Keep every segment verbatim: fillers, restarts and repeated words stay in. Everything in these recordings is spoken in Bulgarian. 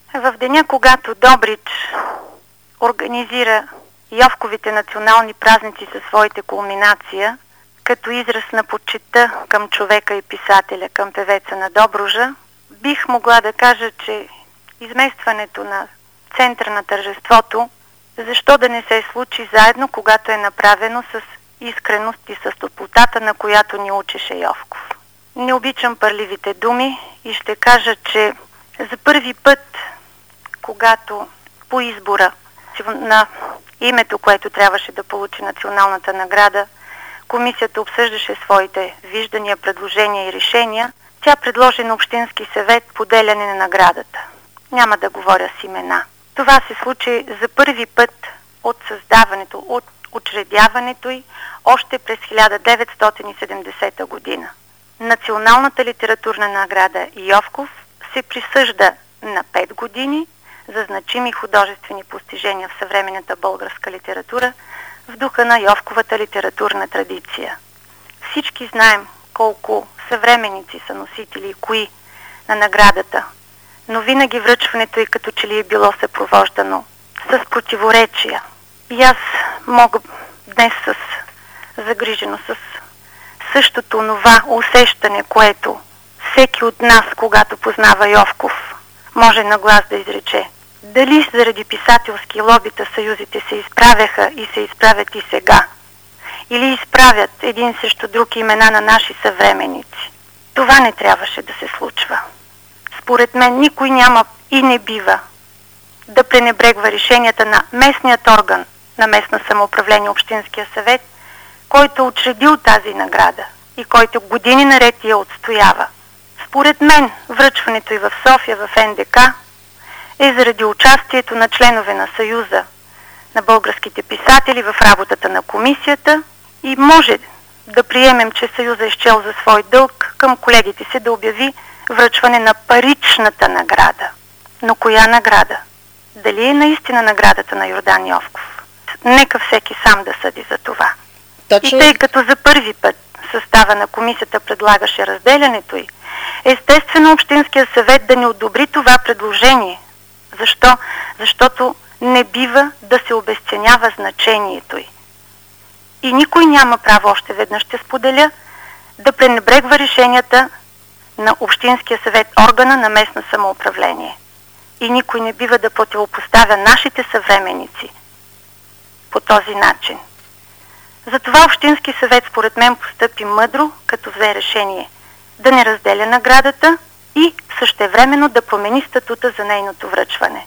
В деня, когато Добрич организира Йовковите национални празници със своите кулминация, като израз на почитта към човека и писателя, към певеца на Добруджа, бих могла да кажа, че изместването на центъра на тържеството, защо да не се случи заедно, когато е направено с искреност и с топлотата, на която ни учеше Йовков. Не обичам пърливите думи и ще кажа, че за първи път, когато по избора на името, което трябваше да получи националната награда, комисията обсъждаше своите виждания, предложения и решения, тя предложи на Общински съвет поделяне на наградата. Няма да говоря с имена. Това се случи за първи път от създаването, от учредяването й, още през хиляда деветстотин и седемдесета година. Националната литературна награда Йовков се присъжда на пет години за значими художествени постижения в съвременната българска литература в духа на Йовковата литературна традиция. Всички знаем колко съвременници са носители и кои на наградата, но винаги връчването й като че ли е било съпровождано с противоречия. И аз мога днес с загрижено, с същото това усещане, което всеки от нас, когато познава Йовков, може на глас да изрече. Дали заради писателски лобита съюзите се изправяха и се изправят и сега, или изправят един срещу друг имена на наши съвременници. Това не трябваше да се случва. Според мен никой няма и не бива да пренебрегва решенията на местният орган на местно самоуправление, Общинския съвет, който учредил тази награда и който години наред я отстоява. Според мен връчването и в София, в Ен Де Ка, е заради участието на членове на Съюза на българските писатели в работата на комисията и може да приемем, че Съюза е счел за свой дълг към колегите си да обяви връчване на паричната награда. Но коя награда? Дали е наистина наградата на Йордан Йовков? Нека всеки сам да съди за това. Точно. И тъй като за първи път състава на комисията предлагаше разделянето й, естествено Общинския съвет да не одобри това предложение. Защо? Защото не бива да се обезценява значението й. И никой няма право, още веднъж ще споделя, да пренебрегва решенията на Общинския съвет, органа на местно самоуправление. И никой не бива да противопоставя нашите съвременници по този начин. Затова Общински съвет според мен постъпи мъдро, като взе решение да не разделя наградата и същевременно да промени статута за нейното връчване.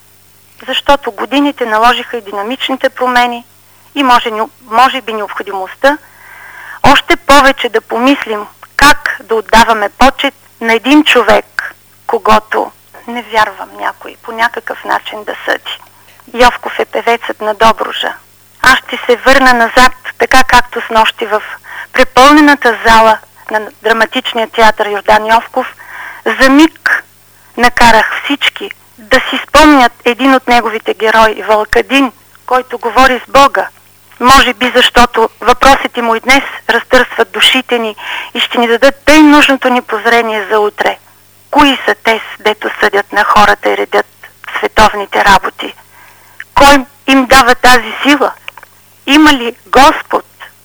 Защото годините наложиха и динамичните промени и може, може би необходимостта още повече да помислим как да отдаваме почет на един човек, когото не вярвам някой по някакъв начин да съди. Йовков е певецът на Добруджа. Аз ще се върна назад, така както с нощи в препълнената зала на драматичния театър Йордан Йовков, за миг накарах всички да си спомнят един от неговите герои, Вълкадин, който говори с Бога. Може би защото въпросите му и днес разтърсват душите ни и ще ни дадат тъй нужното ни прозрение за утре. Кои са те, дето съдят на хората и редят световните работи? Кой им дава тази сила? Има ли Господ?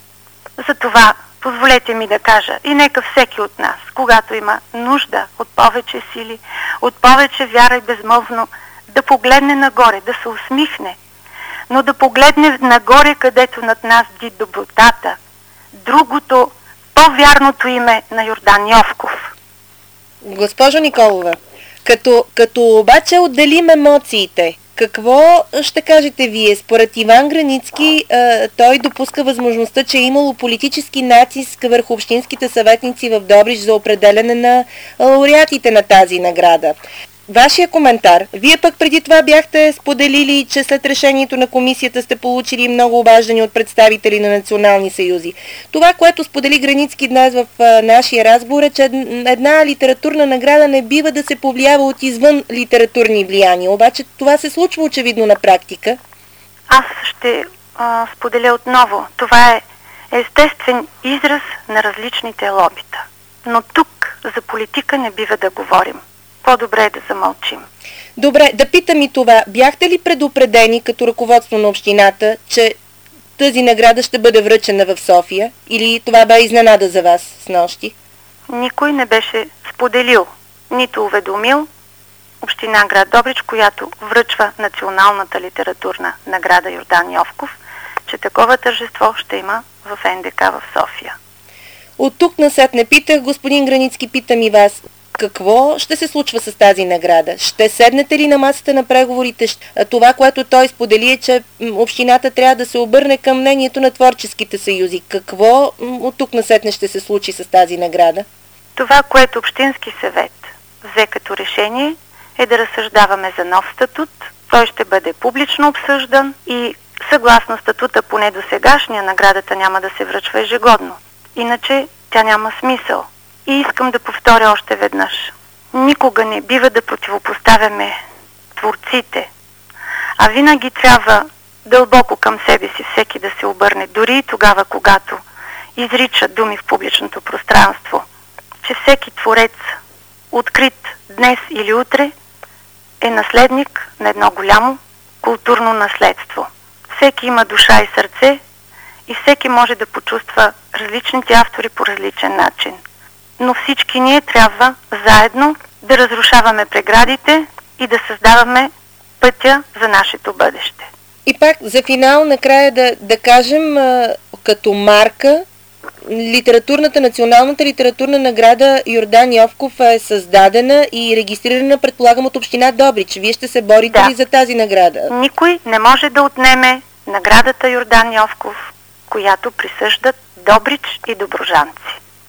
Затова позволете ми да кажа и нека всеки от нас, когато има нужда от повече сили, от повече вяра и безмълвно, да погледне нагоре, да се усмихне, но да погледне нагоре, където над нас бди добротата, другото, по-вярното име на Йордан Йовков. Госпожо Николова, като, като обаче отделим емоциите, какво ще кажете вие? Според Иван Границки, той допуска възможността, че е имало политически натиск върху общинските съветници в Добрич за определяне на лауреатите на тази награда. Вашия коментар. Вие пък преди това бяхте споделили, че след решението на комисията сте получили много обаждани от представители на национални съюзи. Това, което сподели Границки днес в а, нашия разговор, е, че една литературна награда не бива да се повлиява от извън литературни влияния. Обаче това се случва очевидно на практика. Аз ще а, споделя отново. Това е естествен израз на различните лобита. Но тук за политика не бива да говорим. по-добре е да замълчим. Добре, да питам и това. Бяхте ли предупредени като ръководство на общината, че тази награда ще бъде връчена в София? Или това бе изненада за вас снощи? Никой не беше споделил, нито уведомил община град Добрич, която връчва националната литературна награда Йордан Йовков, че такова тържество ще има в Ен Де Ка в София. От тук насетне питах, господин Границки, питам и вас. Какво ще се случва с тази награда? Ще седнете ли на масата на преговорите? Това, което той сподели, е, че общината трябва да се обърне към мнението на творческите съюзи. Какво от тук насетне ще се случи с тази награда? Това, което Общински съвет взе като решение, е да разсъждаваме за нов статут. Той ще бъде публично обсъждан и съгласно статута, поне до сегашния, наградата няма да се връчва ежегодно. Иначе тя няма смисъл. И искам да повторя още веднъж. Никога не бива да противопоставяме творците, а винаги трябва дълбоко към себе си всеки да се обърне, дори и тогава, когато изрича думи в публичното пространство, че всеки творец, открит днес или утре, е наследник на едно голямо културно наследство. Всеки има душа и сърце и всеки може да почувства различните автори по различен начин. Но всички ние трябва заедно да разрушаваме преградите и да създаваме пътя за нашето бъдеще. И пак за финал накрая да, да кажем а, като марка литературната, националната литературна награда Йордан Йовков е създадена и регистрирана, предполагам, от община Добрич. Вие ще се борите да. ли за тази награда? Никой не може да отнеме наградата Йордан Йовков, която присъждат Добрич и добруджанци.